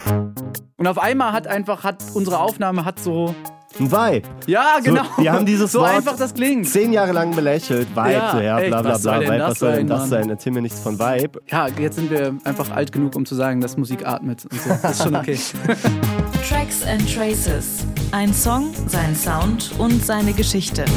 Und auf einmal hat unsere Aufnahme so... Ein Vibe. Ja, genau. So, wir haben dieses so Wort einfach das klingt. 10 Jahre lang belächelt. Vibe, Ja, echt, bla bla was bla. soll denn Vibe, das was soll denn sein, das sein? Erzähl mir nichts von Vibe. Ja, jetzt sind wir einfach alt genug, um zu sagen, dass Musik atmet. Und so. Das ist schon okay. Tracks and Traces. Ein Song, sein Sound und seine Geschichte.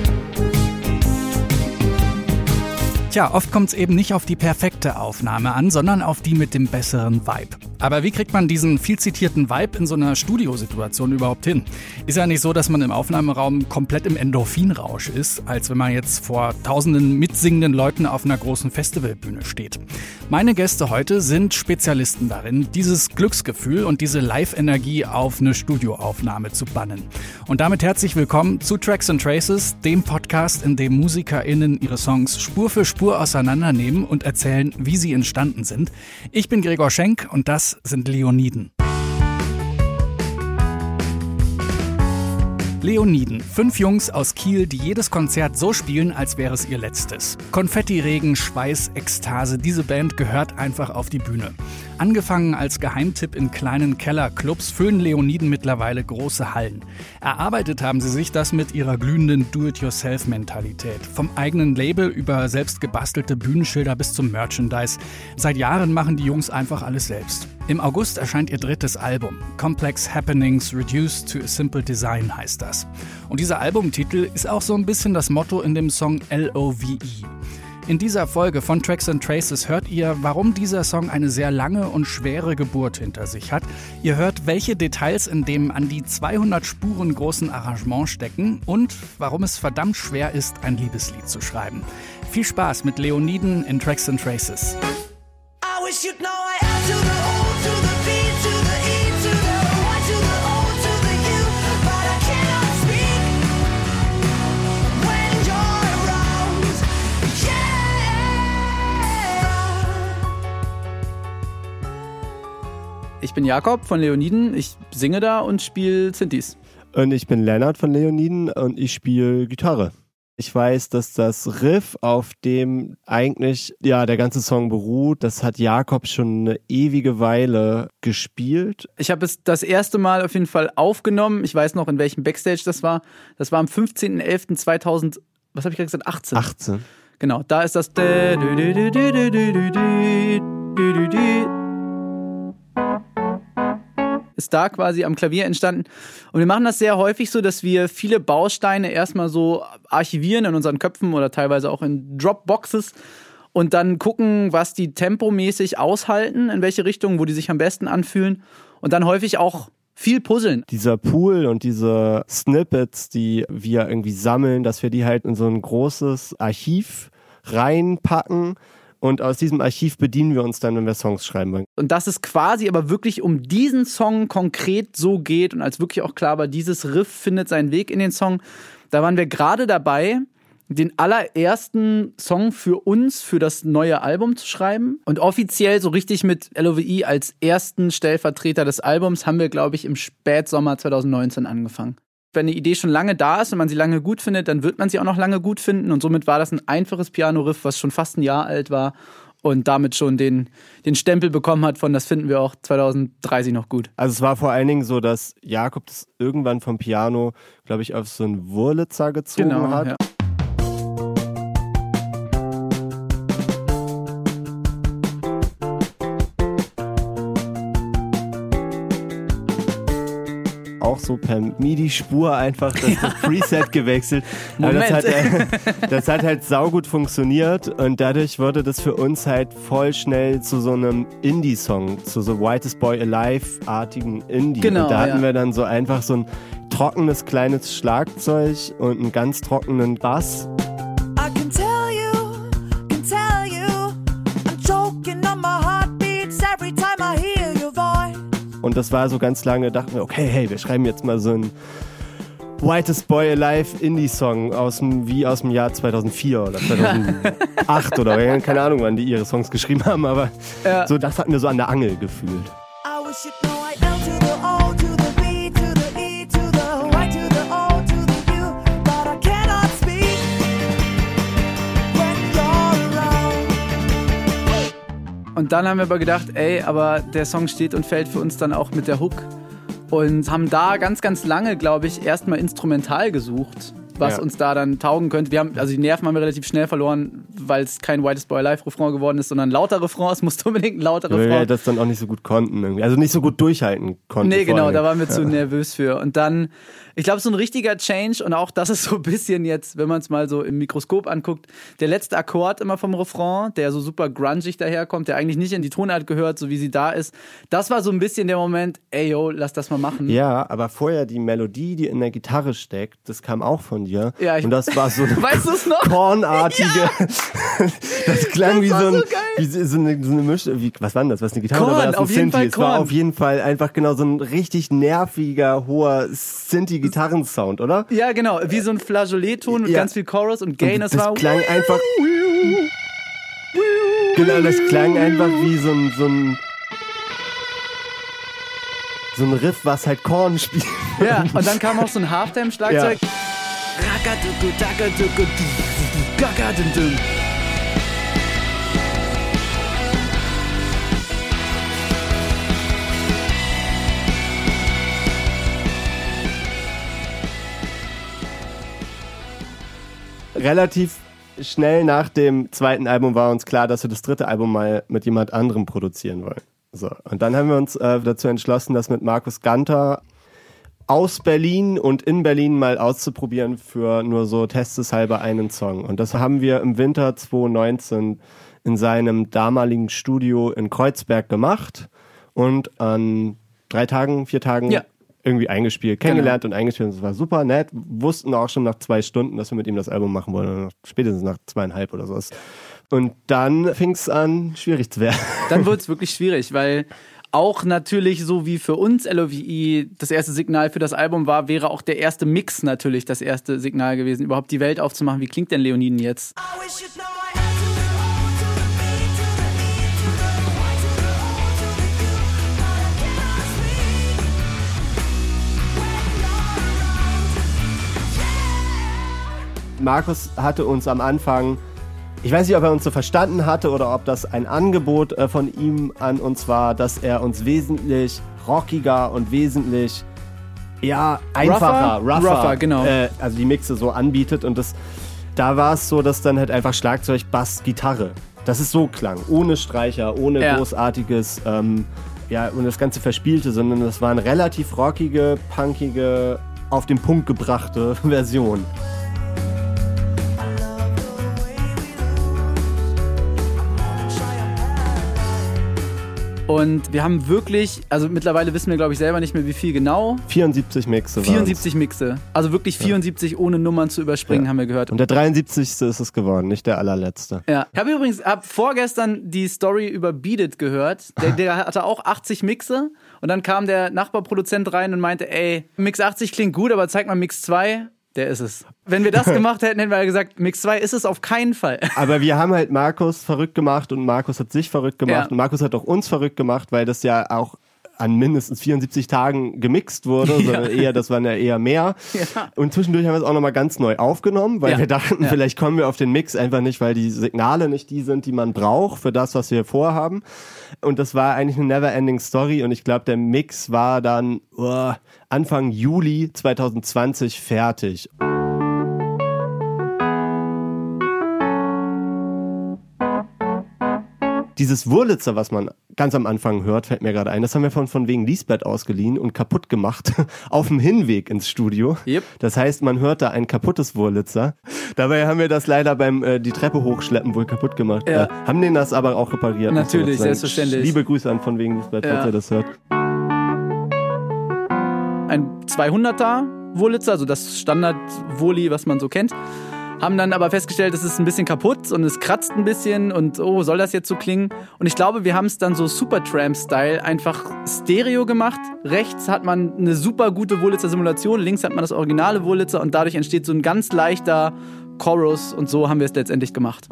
Tja, oft kommt es eben nicht auf die perfekte Aufnahme an, sondern auf die mit dem besseren Vibe. Aber wie kriegt man diesen viel zitierten Vibe in so einer Studiosituation überhaupt hin? Ist ja nicht so, dass man im Aufnahmeraum komplett im Endorphinrausch ist, als wenn man jetzt vor tausenden mitsingenden Leuten auf einer großen Festivalbühne steht. Meine Gäste heute sind Spezialisten darin, dieses Glücksgefühl und diese Live-Energie auf eine Studioaufnahme zu bannen. Und damit herzlich willkommen zu Tracks and Traces, dem Podcast, in dem MusikerInnen ihre Songs Spur für Spur auseinandernehmen und erzählen, wie sie entstanden sind. Ich bin Gregor Schenk und das sind Leoniden. Leoniden, 5 Jungs aus Kiel, die jedes Konzert so spielen, als wäre es ihr letztes. Konfettiregen, Schweiß, Ekstase, diese Band gehört einfach auf die Bühne. Angefangen als Geheimtipp in kleinen Kellerclubs, füllen Leoniden mittlerweile große Hallen. Erarbeitet haben sie sich das mit ihrer glühenden Do-it-yourself-Mentalität. Vom eigenen Label über selbst gebastelte Bühnenschilder bis zum Merchandise. Seit Jahren machen die Jungs einfach alles selbst. Im August erscheint ihr 3. Album. Complex Happenings Reduced to a Simple Design heißt das. Und dieser Albumtitel ist auch so ein bisschen das Motto in dem Song LOVE. In dieser Folge von Tracks and Traces hört ihr, warum dieser Song eine sehr lange und schwere Geburt hinter sich hat. Ihr hört, welche Details in dem an die 200 Spuren großen Arrangement stecken und warum es verdammt schwer ist, ein Liebeslied zu schreiben. Viel Spaß mit Leoniden in Tracks and Traces. I wish you'd know I am to the O, to the B, to the E, to the Y, to the O, to the U, but I cannot speak when you're around. Yeah. Ich bin Jakob von Leoniden, ich singe da und spiele Synthes. Und ich bin Lennart von Leoniden und ich spiele Gitarre. Ich weiß, dass das Riff, auf dem eigentlich der ganze Song beruht, das hat Jakob schon eine ewige Weile gespielt. Ich habe es das erste Mal auf jeden Fall aufgenommen. Ich weiß noch, in welchem Backstage das war. Das war am 15.11.2000, was habe ich gerade gesagt? 18. 18. Genau, da ist das ist da quasi am Klavier entstanden. Und wir machen das sehr häufig so, dass wir viele Bausteine erstmal so archivieren in unseren Köpfen oder teilweise auch in Dropboxes und dann gucken, was die tempomäßig aushalten, in welche Richtung, wo die sich am besten anfühlen und dann häufig auch viel puzzeln. Dieser Pool und diese Snippets, die wir irgendwie sammeln, dass wir die halt in so ein großes Archiv reinpacken. Und aus diesem Archiv bedienen wir uns dann, wenn wir Songs schreiben wollen. Und dass es quasi aber wirklich um diesen Song konkret so geht und als wirklich auch klar war, dieses Riff findet seinen Weg in den Song. Da waren wir gerade dabei, den allerersten Song für uns, für das neue Album zu schreiben. Und offiziell so richtig mit LOVE als ersten Stellvertreter des Albums haben wir, glaube ich, im Spätsommer 2019 angefangen. Wenn eine Idee schon lange da ist und man sie lange gut findet, dann wird man sie auch noch lange gut finden. Und somit war das ein einfaches Piano-Riff, was schon fast ein Jahr alt war und damit schon den Stempel bekommen hat von, das finden wir auch 2030 noch gut. Also es war vor allen Dingen so, dass Jakob das irgendwann vom Piano, glaube ich, auf so einen Wurlitzer gezogen hat. Ja. Auch so per MIDI-Spur einfach das Preset gewechselt. Moment. Das hat halt saugut funktioniert und dadurch wurde das für uns halt voll schnell zu so einem Indie-Song, zu so Whitest Boy Alive-artigen Indie. Genau, und da hatten wir dann so einfach so ein trockenes kleines Schlagzeug und einen ganz trockenen Bass. I can tell you, I'm choking on my heartbeats every time I hear your voice. Und das war so ganz lange, dachten wir, okay, hey, wir schreiben jetzt mal so einen Whitest Boy Alive Indie-Song aus dem Jahr 2004 oder 2008 oder keine Ahnung, wann die ihre Songs geschrieben haben, aber so das hatten wir so an der Angel gefühlt. I wish you'd know I am to the O, to the B, to the E, to the Y, to the O, to the U, but I cannot speak when you're around. Und dann haben wir aber gedacht, ey, aber der Song steht und fällt für uns dann auch mit der Hook. Und haben da ganz, ganz lange, glaube ich, erstmal instrumental gesucht, was uns da dann taugen könnte. Also die Nerven haben wir relativ schnell verloren, weil es kein Whitest Boy Alive Refrain geworden ist, sondern ein lauter Refrain. Es musste unbedingt ein lauter Weil Refrain. wir das dann auch nicht so gut konnten irgendwie. Also nicht so gut durchhalten konnten. Nee, genau, vor allem. da waren wir zu nervös für. Und dann, ich glaube, so ein richtiger Change und auch das ist so ein bisschen jetzt, wenn man es mal so im Mikroskop anguckt, der letzte Akkord immer vom Refrain, der so super grungig daherkommt, der eigentlich nicht in die Tonart gehört, so wie sie da ist. Das war so ein bisschen der Moment, ey, yo, lass das mal machen. Ja, aber vorher die Melodie, die in der Gitarre steckt, das kam auch von dir. Ja, und das war so eine weißt du's noch? Kornartige. Das klang Das wie war so, so ein, geil. wie so eine Mischung. Was war denn das? Was eine Gitarre Korn, oder war das ein auf jeden Synthi? Fall Es war Korn. auf jeden Fall einfach genau so ein richtig nerviger, hoher Synthi-Gitarrensound, oder? Ja, genau, wie so ein Flageolet-Ton mit Ja. ganz viel Chorus und Gain. Und Das war klang einfach. Genau, das klang einfach wie so ein Riff, was halt Korn spielt. ja, und dann kam auch so ein Halftime-Schlagzeug. Relativ schnell nach dem zweiten Album war uns klar, dass wir das dritte Album mal mit jemand anderem produzieren wollen. So. Und dann haben wir uns dazu entschlossen, das mit Markus Ganter aus Berlin und in Berlin mal auszuprobieren für nur so testeshalber einen Song. Und das haben wir im Winter 2019 in seinem damaligen Studio in Kreuzberg gemacht und an 4 Tagen Ja. irgendwie eingespielt, kennengelernt und eingespielt. Und das war super nett. Wussten auch schon nach 2 Stunden, dass wir mit ihm das Album machen wollen. Oder spätestens nach 2,5 oder sowas. Und dann fing es an, schwierig zu werden. Dann wurde es wirklich schwierig, weil auch natürlich so wie für uns LOVE das erste Signal für das Album war, wäre auch der erste Mix natürlich das erste Signal gewesen, überhaupt die Welt aufzumachen. Wie klingt denn Leoniden jetzt? I wish you'd know I am to the O, to the B, to the E, to the Y, to the O, to the U, but I cannot sleep when you're around. Markus hatte uns am Anfang, ich weiß nicht, ob er uns so verstanden hatte oder ob das ein Angebot von ihm an uns war, dass er uns wesentlich rockiger und wesentlich einfacher, Rougher, genau. Also die Mixe so anbietet. Und da war es so, dass dann halt einfach Schlagzeug, Bass, Gitarre, dass es so klang, ohne Streicher, ohne großartiges, und das ganze Verspielte, sondern das waren relativ rockige, punkige, auf den Punkt gebrachte Version. Und wir haben wirklich, also mittlerweile wissen wir, glaube ich, selber nicht mehr, wie viel genau. 74 Mixe. 74 Mixe. Also wirklich 74 ohne Nummern zu überspringen, haben wir gehört. Und der 73. ist es geworden, nicht der allerletzte. Ja. Ich habe übrigens vorgestern die Story über Beat It gehört. Der hatte auch 80 Mixe. Und dann kam der Nachbarproduzent rein und meinte, ey, Mix 80 klingt gut, aber zeig mal Mix 2. Der ist es. Wenn wir das gemacht hätten, hätten wir gesagt, Mix 2 ist es auf keinen Fall. Aber wir haben halt Markus verrückt gemacht und Markus hat sich verrückt gemacht Ja. und Markus hat auch uns verrückt gemacht, weil das ja auch an mindestens 74 Tagen gemixt wurde, sondern das waren ja eher mehr. Ja. Und zwischendurch haben wir es auch nochmal ganz neu aufgenommen, weil wir dachten, vielleicht kommen wir auf den Mix einfach nicht, weil die Signale nicht die sind, die man braucht für das, was wir vorhaben. Und das war eigentlich eine never-ending Story und ich glaube, der Mix war dann Anfang Juli 2020 fertig. Dieses Wurlitzer, was man ganz am Anfang hört, fällt mir gerade ein, das haben wir von wegen Lisbeth ausgeliehen und kaputt gemacht auf dem Hinweg ins Studio. Yep. Das heißt, man hört da ein kaputtes Wurlitzer. Dabei haben wir das leider beim die Treppe hochschleppen wohl kaputt gemacht. Ja. Haben den das aber auch repariert. Natürlich, muss man sagen. selbstverständlich. Liebe Grüße an von wegen Lisbeth, falls ihr das hört. Ein 200er Wurlitzer, also das Standard-Wurli, was man so kennt. Haben dann aber festgestellt, es ist ein bisschen kaputt und es kratzt ein bisschen und soll das jetzt so klingen? Und ich glaube, wir haben es dann so Supertramp-Style einfach Stereo gemacht. Rechts hat man eine super gute Wurlitzer-Simulation, links hat man das originale Wurlitzer und dadurch entsteht so ein ganz leichter Chorus und so haben wir es letztendlich gemacht.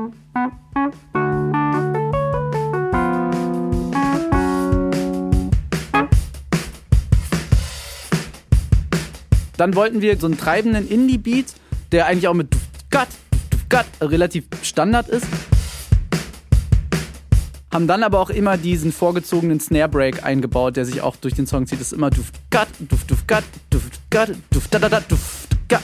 Dann wollten wir so einen treibenden Indie-Beat, der eigentlich auch mit relativ Standard ist. Haben dann aber auch immer diesen vorgezogenen Snare Break eingebaut, der sich auch durch den Song zieht. Das ist immer duft, gat, duft, duft, gat, duft, gat, duft, da, da, da, duft, gat.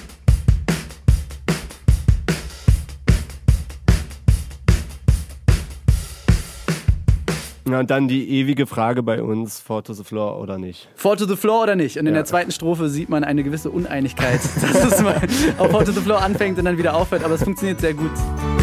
Ja, und dann die ewige Frage bei uns, Fall to the Floor oder nicht. Fall to the Floor oder nicht? Und in Ja. der zweiten Strophe sieht man eine gewisse Uneinigkeit, dass es mal auf Fall to the Floor anfängt und dann wieder aufhört. Aber es funktioniert sehr gut.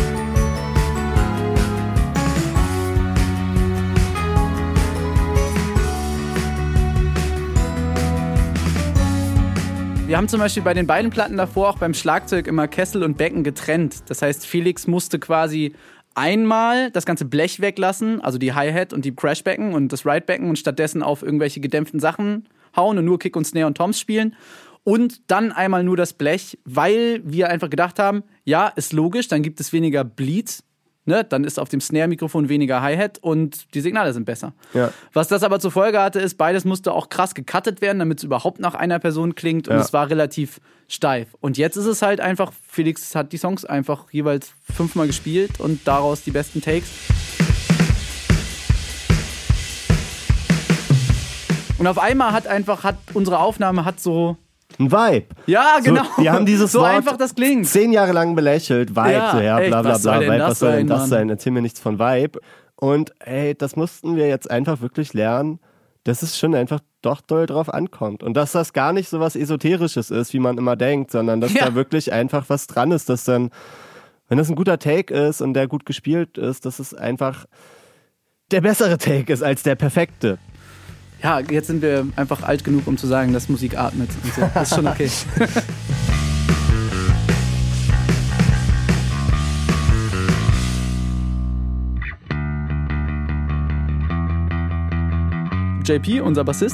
Wir haben zum Beispiel bei den beiden Platten davor auch beim Schlagzeug immer Kessel und Becken getrennt. Das heißt, Felix musste quasi einmal das ganze Blech weglassen, also die Hi-Hat und die Crashbecken und das Ride-Becken und stattdessen auf irgendwelche gedämpften Sachen hauen und nur Kick und Snare und Toms spielen. Und dann einmal nur das Blech, weil wir einfach gedacht haben, ja, ist logisch, dann gibt es weniger Bleed, ne? Dann ist auf dem Snare-Mikrofon weniger Hi-Hat und die Signale sind besser. Ja. Was das aber zur Folge hatte, ist, beides musste auch krass gecuttet werden, damit es überhaupt nach einer Person klingt und Ja. es war relativ steif. Und jetzt ist es halt einfach, Felix hat die Songs einfach jeweils 5-mal gespielt und daraus die besten Takes. Und auf einmal hat unsere Aufnahme so, Ein Vibe. ja, genau. So, wir haben dieses so Wort einfach das klingt. 10 Jahre lang belächelt. Vibe, Ja, so, ja, echt, bla bla was soll bla. denn Vibe, das was soll denn sein, das Mann? sein? Erzähl mir nichts von Vibe. Und ey, das mussten wir jetzt einfach wirklich lernen, dass es schon einfach doch doll drauf ankommt. Und dass das gar nicht so was Esoterisches ist, wie man immer denkt, sondern dass Ja. da wirklich einfach was dran ist, dass dann, wenn das ein guter Take ist und der gut gespielt ist, dass es einfach der bessere Take ist als der perfekte. Ja, jetzt sind wir einfach alt genug, um zu sagen, dass Musik atmet. Und so. Das ist schon okay. JP, unser Bassist.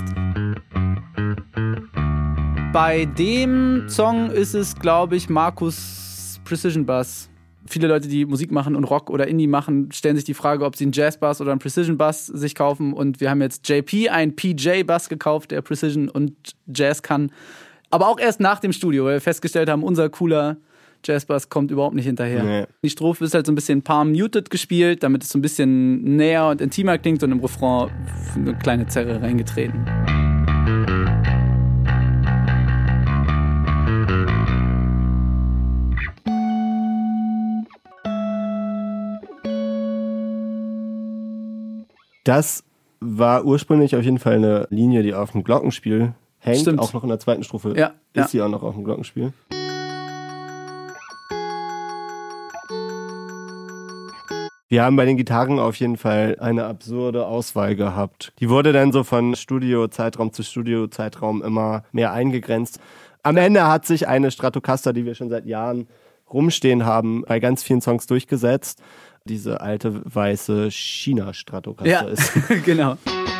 Bei dem Song ist es, glaube ich, Markus Precision Bass. Viele Leute, die Musik machen und Rock oder Indie machen, stellen sich die Frage, ob sie einen Jazz-Bass oder einen Precision-Bass sich kaufen. Und wir haben jetzt JP einen PJ-Bass gekauft, der Precision und Jazz kann. Aber auch erst nach dem Studio, weil wir festgestellt haben, unser cooler Jazz-Bass kommt überhaupt nicht hinterher. Nee. Die Strophe ist halt so ein bisschen palm-muted gespielt, damit es so ein bisschen näher und intimer klingt und im Refrain eine kleine Zerre reingetreten. Das war ursprünglich auf jeden Fall eine Linie, die auf dem Glockenspiel hängt. Stimmt. Auch noch in der zweiten Strophe Ja, ja. ist sie auch noch auf dem Glockenspiel. Wir haben bei den Gitarren auf jeden Fall eine absurde Auswahl gehabt. Die wurde dann so von Studiozeitraum zu Studiozeitraum immer mehr eingegrenzt. Am Ende hat sich eine Stratocaster, die wir schon seit Jahren rumstehen haben, bei ganz vielen Songs durchgesetzt. Diese alte weiße China-Stratocaster Ja, ist. genau.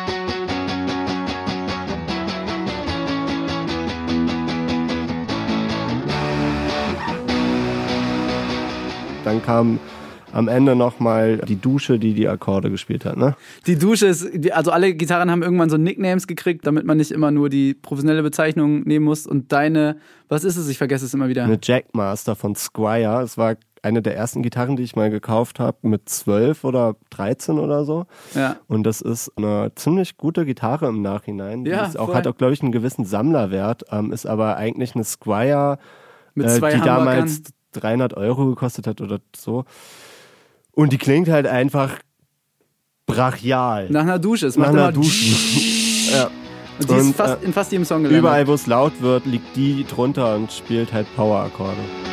Dann kam am Ende nochmal die Dusche, die die Akkorde gespielt hat, ne? Die Dusche ist, also alle Gitarren haben irgendwann so Nicknames gekriegt, damit man nicht immer nur die professionelle Bezeichnung nehmen muss. Und deine, was ist es? Ich vergesse es immer wieder. Eine Jackmaster von Squier. Es war eine der ersten Gitarren, die ich mal gekauft habe, mit 12 oder 13 oder so. Ja. Und das ist eine ziemlich gute Gitarre im Nachhinein. Die Ja, ist auch, voll. hat auch, glaube ich, einen gewissen Sammlerwert, ist aber eigentlich eine Squier, Mit zwei die Hamburgern. damals 300 € gekostet hat oder so. Und die klingt halt einfach brachial. Nach einer Dusche. Es Nach macht einer immer Dusche. Ja. Und die ist Und, fast, in fast jedem Song gelandet. Überall, wo es laut wird, liegt die drunter und spielt halt Power-Akkorde.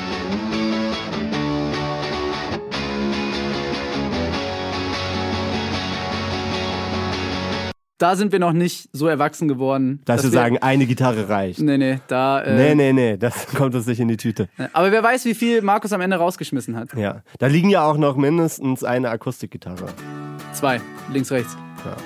Da sind wir noch nicht so erwachsen geworden. Dass wir sagen, eine Gitarre reicht. Nee, da. Nee, das kommt uns nicht in die Tüte. Aber wer weiß, wie viel Markus am Ende rausgeschmissen hat. Ja, da liegen ja auch noch mindestens eine Akustikgitarre. 2, links, rechts. Ja.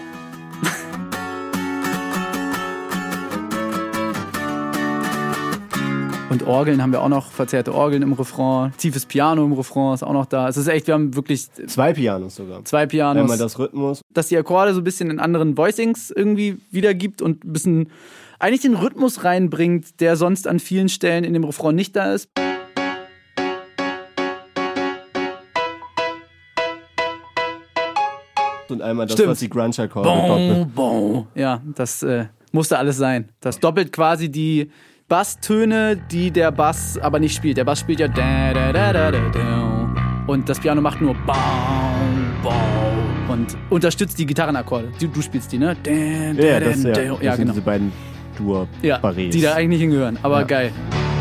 Und Orgeln haben wir auch noch, verzerrte Orgeln im Refrain, tiefes Piano im Refrain ist auch noch da. Es ist echt, wir haben wirklich 2 Pianos sogar. 2 Pianos. Einmal das Rhythmus. Dass die Akkorde so ein bisschen in anderen Voicings irgendwie wiedergibt und ein bisschen eigentlich den Rhythmus reinbringt, der sonst an vielen Stellen in dem Refrain nicht da ist. Und einmal das, Stimmt. was die Grunge-Akkorde Boom. Ja, das musste alles sein. Das doppelt quasi die Basstöne, die der Bass aber nicht spielt. Der Bass spielt ja da, da, da, da, da, da. Und das Piano macht nur Baum, Baum und unterstützt die Gitarrenakkorde. Du spielst die, ne? Ja, das ja sind genau. diese beiden Ja, Dur-Barrés. die da eigentlich nicht hingehören, aber Ja. geil.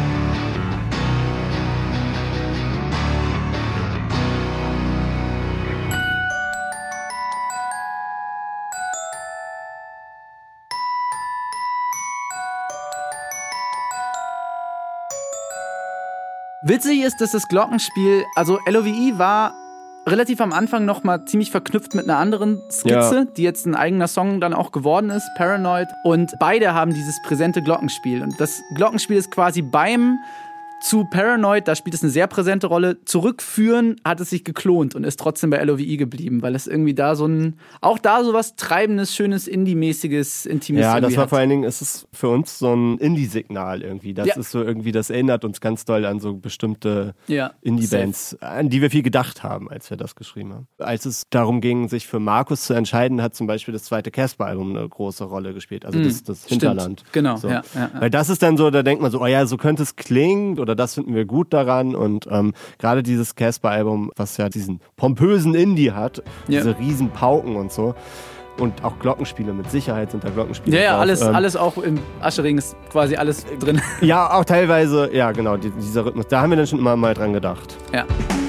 Witzig ist, dass das Glockenspiel, also LOVE war relativ am Anfang noch mal ziemlich verknüpft mit einer anderen Skizze, Ja. die jetzt ein eigener Song dann auch geworden ist, Paranoid. Und beide haben dieses präsente Glockenspiel. Und das Glockenspiel ist quasi beim zu Paranoid, da spielt es eine sehr präsente Rolle, zurückführen, hat es sich geklont und ist trotzdem bei LOVE geblieben, weil es irgendwie da auch da so was Treibendes, Schönes, Indie-mäßiges, Intimes Ja, das irgendwie war hat. vor allen Dingen, es ist für uns so ein Indie-Signal irgendwie. Das Ja. ist so irgendwie, das erinnert uns ganz doll an so bestimmte Ja, Indie-Bands, an die wir viel gedacht haben, als wir das geschrieben haben. Als es darum ging, sich für Markus zu entscheiden, hat zum Beispiel das zweite Casper-Album eine große Rolle gespielt. Also das Hinterland. Genau, So. ja. Weil das ist dann so, da denkt man so, oh ja, so könnte es klingen oder das finden wir gut daran. Und gerade dieses Casper-Album, was ja diesen pompösen Indie hat, Ja. diese riesen Pauken und so. Und auch Glockenspiele, mit Sicherheit sind da Glockenspiele Ja, drauf. alles auch im Ascheregen ist quasi alles drin. Ja, auch teilweise, ja genau, dieser Rhythmus. Da haben wir dann schon immer mal dran gedacht. Ja.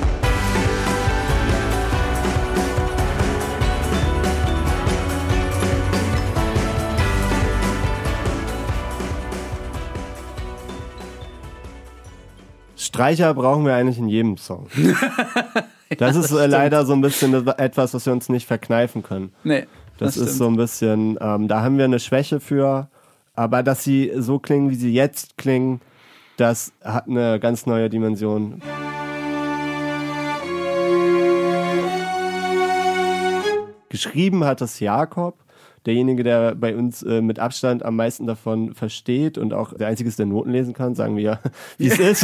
Streicher brauchen wir eigentlich in jedem Song. Das ist leider so ein bisschen etwas, was wir uns nicht verkneifen können. Nee. Das ist stimmt. so ein bisschen, da haben wir eine Schwäche für. Aber dass sie so klingen, wie sie jetzt klingen, das hat eine ganz neue Dimension. Geschrieben hat das Jakob, derjenige, der bei uns mit Abstand am meisten davon versteht und auch der Einzige ist, der Noten lesen kann, sagen wir ja, wie es ist.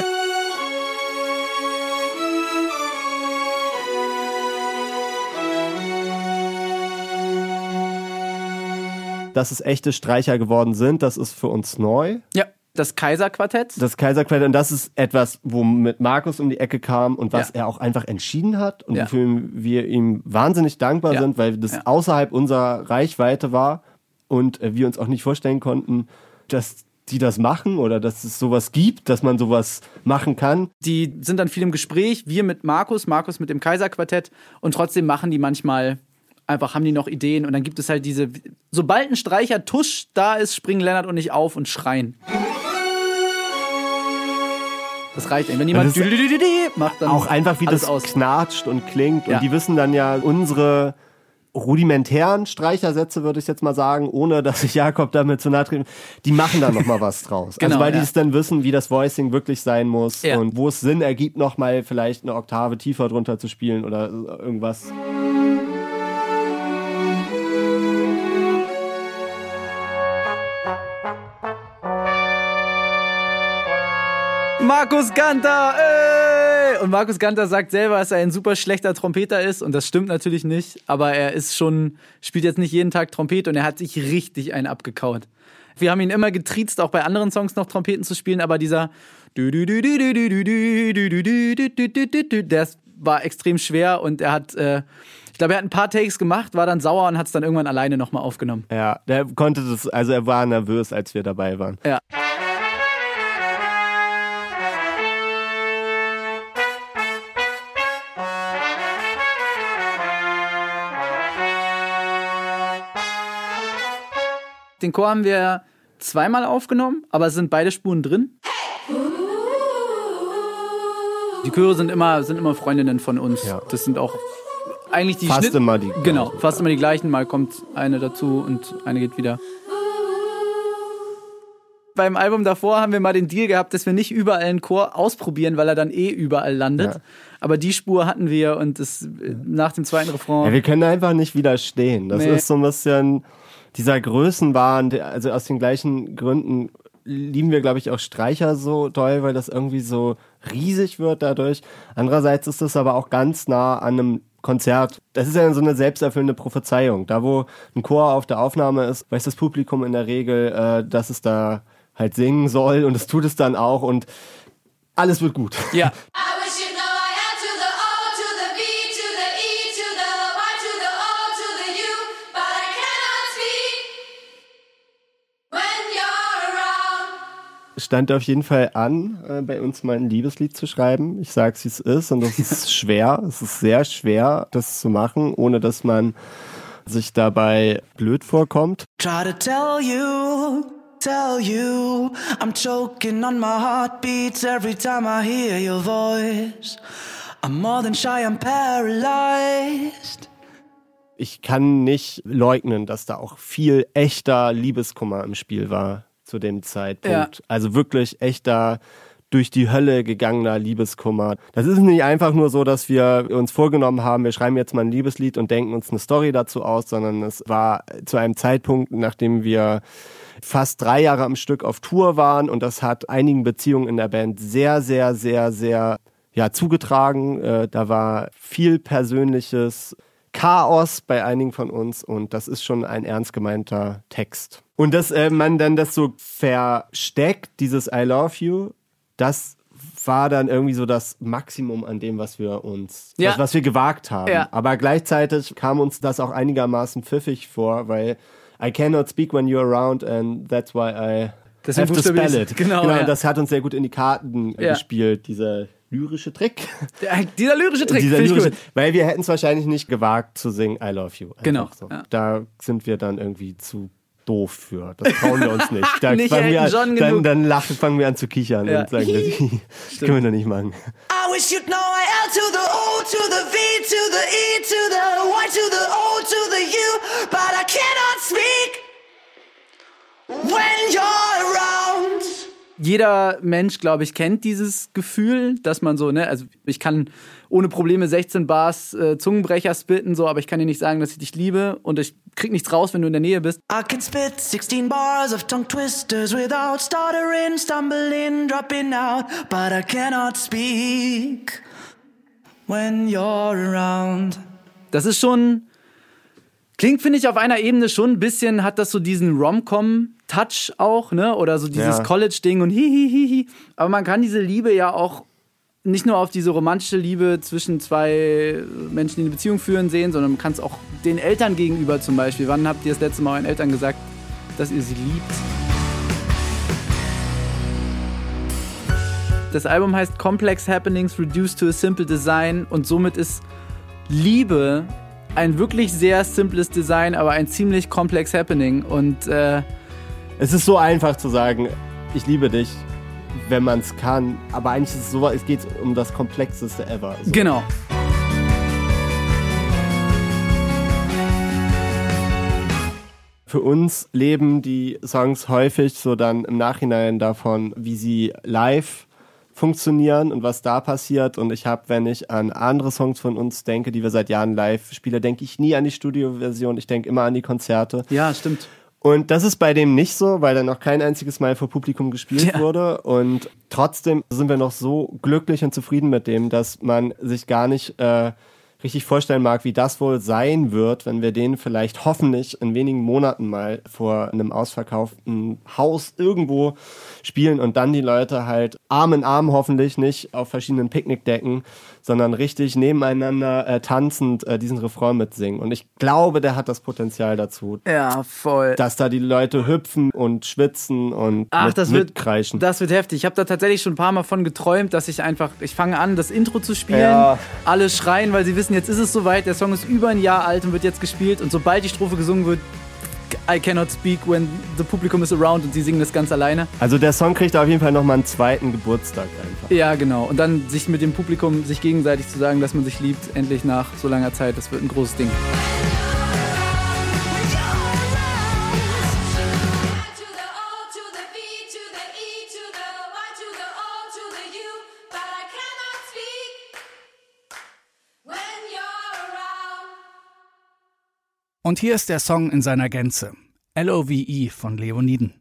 Dass es echte Streicher geworden sind, das ist für uns neu. Ja, das Kaiserquartett. Das Kaiserquartett, und das ist etwas, womit Markus um die Ecke kam und was er auch einfach entschieden hat und Ja. wofür wir ihm wahnsinnig dankbar Ja. sind, weil das Ja. außerhalb unserer Reichweite war und wir uns auch nicht vorstellen konnten, dass die das machen oder dass es sowas gibt, dass man sowas machen kann. Die sind dann viel im Gespräch. Wir mit Markus mit dem Kaiserquartett. Und trotzdem machen die manchmal einfach, haben die noch Ideen. Und dann gibt es halt diese, sobald ein Streicher tusch da ist, springen Lennart und ich auf und schreien. Das reicht. Wenn jemand Das ist macht, dann Auch einfach, wie alles das aus. knatscht und klingt. Ja. Und die wissen dann ja unsere rudimentären Streichersätze, würde ich jetzt mal sagen, ohne dass ich Jakob damit zu nahe trete, die machen dann nochmal was draus. Genau, also weil die ja. es dann wissen, wie das Voicing wirklich sein muss Ja. und wo es Sinn ergibt, nochmal vielleicht eine Oktave tiefer drunter zu spielen oder irgendwas. Markus Ganter, ey! Und Markus Ganter sagt selber, dass er ein super schlechter Trompeter ist. Und das stimmt natürlich nicht. Aber er ist spielt jetzt nicht jeden Tag Trompete und er hat sich richtig einen abgekaut. Wir haben ihn immer getriezt, auch bei anderen Songs noch Trompeten zu spielen, aber dieser das war extrem schwer und er hat, ich glaube, er hat ein paar Takes gemacht, war dann sauer und hat es dann irgendwann alleine nochmal aufgenommen. Ja, der konnte das, also er war nervös, als wir dabei waren. Ja. Den Chor haben wir zweimal aufgenommen, aber es sind beide Spuren drin. Die Chöre sind immer Freundinnen von uns. Ja. Das sind auch eigentlich die Fast immer die Genau, gleichen. fast immer die gleichen. Mal kommt eine dazu und eine geht wieder. Beim Album davor haben wir mal den Deal gehabt, dass wir nicht überall einen Chor ausprobieren, weil er dann überall landet. Ja. Aber die Spur hatten wir und nach dem zweiten Refrain. Ja, wir können einfach nicht widerstehen. Das Nee. ist so ein bisschen dieser Größenwahn, also aus den gleichen Gründen lieben wir, glaube ich, auch Streicher so doll, weil das irgendwie so riesig wird dadurch. Andererseits ist es aber auch ganz nah an einem Konzert, das ist ja so eine selbsterfüllende Prophezeiung. Da, wo ein Chor auf der Aufnahme ist, weiß das Publikum in der Regel, dass es da halt singen soll und es tut es dann auch und alles wird gut. Ja. I wish you know I am to the O, to the V, to the E, to the Y, to the O, to the U, but I cannot speak when you're around. Stand auf jeden Fall an, bei uns mal ein Liebeslied zu schreiben. Ich sag's, wie es ist und das ist schwer. Es ist sehr schwer, das zu machen, ohne dass man sich dabei blöd vorkommt. Try to tell you, I'm choking on my heartbeats every time I hear your voice. I'm more than shy, I'm paralyzed. Ich kann nicht leugnen, dass da auch viel echter Liebeskummer im Spiel war zu dem Zeitpunkt. Ja. Also wirklich echter, durch die Hölle gegangener Liebeskummer. Das ist nicht einfach nur so, dass wir uns vorgenommen haben, wir schreiben jetzt mal ein Liebeslied und denken uns eine Story dazu aus, sondern es war zu einem Zeitpunkt, nachdem wir fast 3 Jahre am Stück auf Tour waren und das hat einigen Beziehungen in der Band sehr, sehr, sehr, sehr zugetragen. Da war viel persönliches Chaos bei einigen von uns und das ist schon ein ernst gemeinter Text. Und dass man dann das so versteckt, dieses I love you, das war dann irgendwie so das Maximum an dem, was wir uns, was wir gewagt haben. Ja. Aber gleichzeitig kam uns das auch einigermaßen pfiffig vor, weil I cannot speak when you're around and that's why I Deswegen have to spell it. Genau, ja. Das hat uns sehr gut in die Karten gespielt, dieser lyrische Trick. Dieser lyrische Trick, Dieser finde ich lyrische, gut. weil wir hätten es wahrscheinlich nicht gewagt zu singen I love you. Einfach Genau, So. ja. Da sind wir dann irgendwie zu doof für. Das trauen wir uns nicht. Da Nicht fangen wir Elton John an, genug. fangen wir an zu kichern Ja. und sagen, das können wir doch nicht machen. I wish you'd know I am to the O, to the V, to the E, to the Y, to the O, to the U, but I cannot speak when you're around. Jeder Mensch, glaube ich, kennt dieses Gefühl, dass man so, also ich kann ohne Probleme 16 Bars Zungenbrecher spitten, so, aber ich kann dir nicht sagen, dass ich dich liebe und ich krieg nichts raus, wenn du in der Nähe bist. I can spit 16 bars of tongue twisters without stuttering, stumbling, dropping out, but I cannot speak when you're around. Das ist schon, klingt, finde ich, auf einer Ebene schon ein bisschen, hat das so diesen Rom-Com-Touch auch, ne? Oder so dieses College-Ding und hihihihi. Aber man kann diese Liebe ja auch nicht nur auf diese romantische Liebe zwischen zwei Menschen, die eine Beziehung führen, sehen, sondern man kann es auch den Eltern gegenüber zum Beispiel. Wann habt ihr das letzte Mal euren Eltern gesagt, dass ihr sie liebt? Das Album heißt Complex Happenings Reduced to a Simple Design und somit ist Liebe ein wirklich sehr simples Design, aber ein ziemlich komplex Happening. Und Es ist so einfach zu sagen, ich liebe dich, wenn man es kann. Aber eigentlich ist es so, es geht um das Komplexeste ever. So. genau. Für uns leben die Songs häufig so dann im Nachhinein davon, wie sie live funktionieren und was da passiert. Und ich habe, wenn ich an andere Songs von uns denke, die wir seit Jahren live spielen, denke ich nie an die Studioversion. Ich denke immer an die Konzerte. Ja, stimmt. Und das ist bei dem nicht so, weil er noch kein einziges Mal vor Publikum gespielt Ja. wurde. Und trotzdem sind wir noch so glücklich und zufrieden mit dem, dass man sich gar nicht richtig vorstellen mag, wie das wohl sein wird, wenn wir den vielleicht hoffentlich in wenigen Monaten mal vor einem ausverkauften Haus irgendwo spielen und dann die Leute halt Arm in Arm hoffentlich nicht auf verschiedenen Picknickdecken, sondern richtig nebeneinander tanzend diesen Refrain mitsingen. Und ich glaube, der hat das Potenzial dazu, Ja, voll. dass da die Leute hüpfen und schwitzen und mitkreischen. Das wird heftig. Ich habe da tatsächlich schon ein paar Mal von geträumt, dass ich fange an, das Intro zu spielen. Ja. Alle schreien, weil sie wissen, jetzt ist es soweit. Der Song ist über ein Jahr alt und wird jetzt gespielt. Und sobald die Strophe gesungen wird, I cannot speak when the publicum is around und sie singen das ganz alleine. Also der Song kriegt auf jeden Fall nochmal einen zweiten Geburtstag einfach. Ja, genau. Und dann sich mit dem Publikum, sich gegenseitig zu sagen, dass man sich liebt, endlich nach so langer Zeit, das wird ein großes Ding. To the O, to the V, to the E, to the Y, to the O, to the U, but I cannot speak when you're around. Und hier ist der Song in seiner Gänze. LOVE von Leoniden.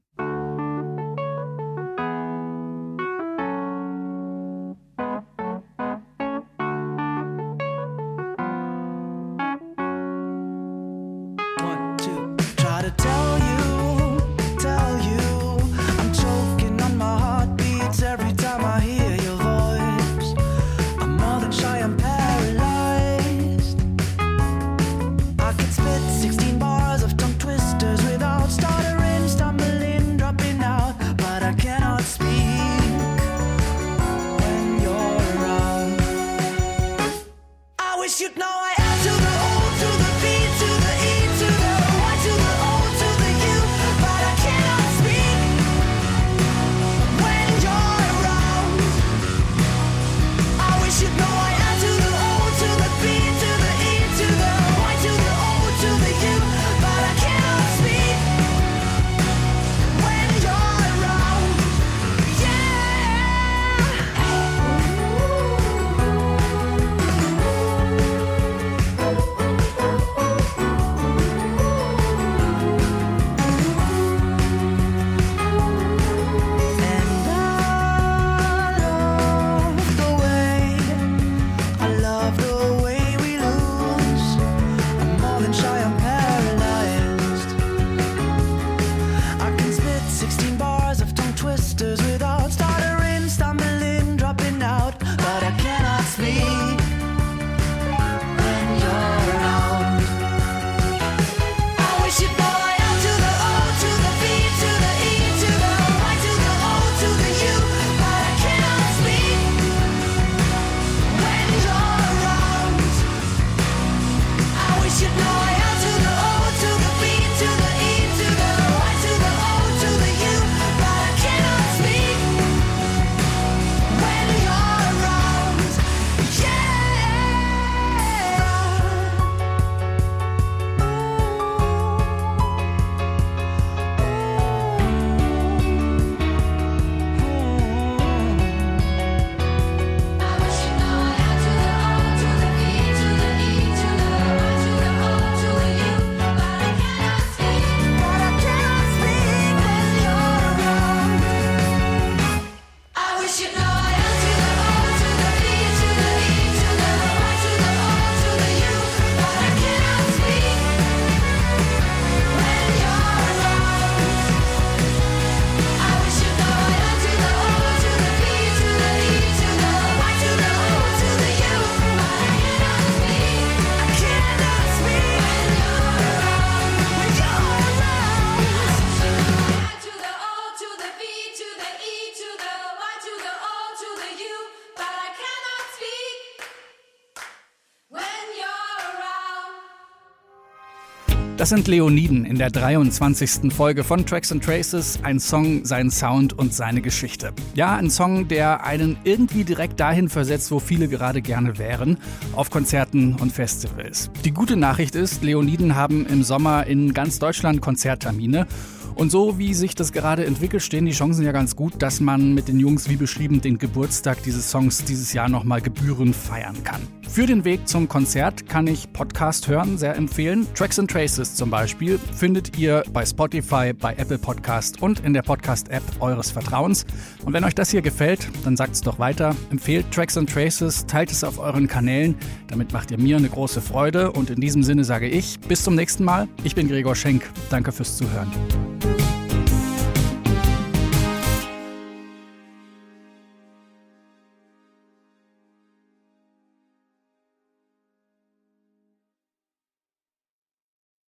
Das sind Leoniden in der 23. Folge von Tracks and Traces, ein Song, sein Sound und seine Geschichte. Ja, ein Song, der einen irgendwie direkt dahin versetzt, wo viele gerade gerne wären, auf Konzerten und Festivals. Die gute Nachricht ist, Leoniden haben im Sommer in ganz Deutschland Konzerttermine. Und so wie sich das gerade entwickelt, stehen die Chancen ja ganz gut, dass man mit den Jungs, wie beschrieben, den Geburtstag dieses Songs dieses Jahr nochmal gebührend feiern kann. Für den Weg zum Konzert kann ich Podcast hören, sehr empfehlen. Tracks and Traces zum Beispiel findet ihr bei Spotify, bei Apple Podcast und in der Podcast-App eures Vertrauens. Und wenn euch das hier gefällt, dann sagt es doch weiter. Empfehlt Tracks and Traces, teilt es auf euren Kanälen. Damit macht ihr mir eine große Freude. Und in diesem Sinne sage ich, bis zum nächsten Mal. Ich bin Gregor Schenk. Danke fürs Zuhören.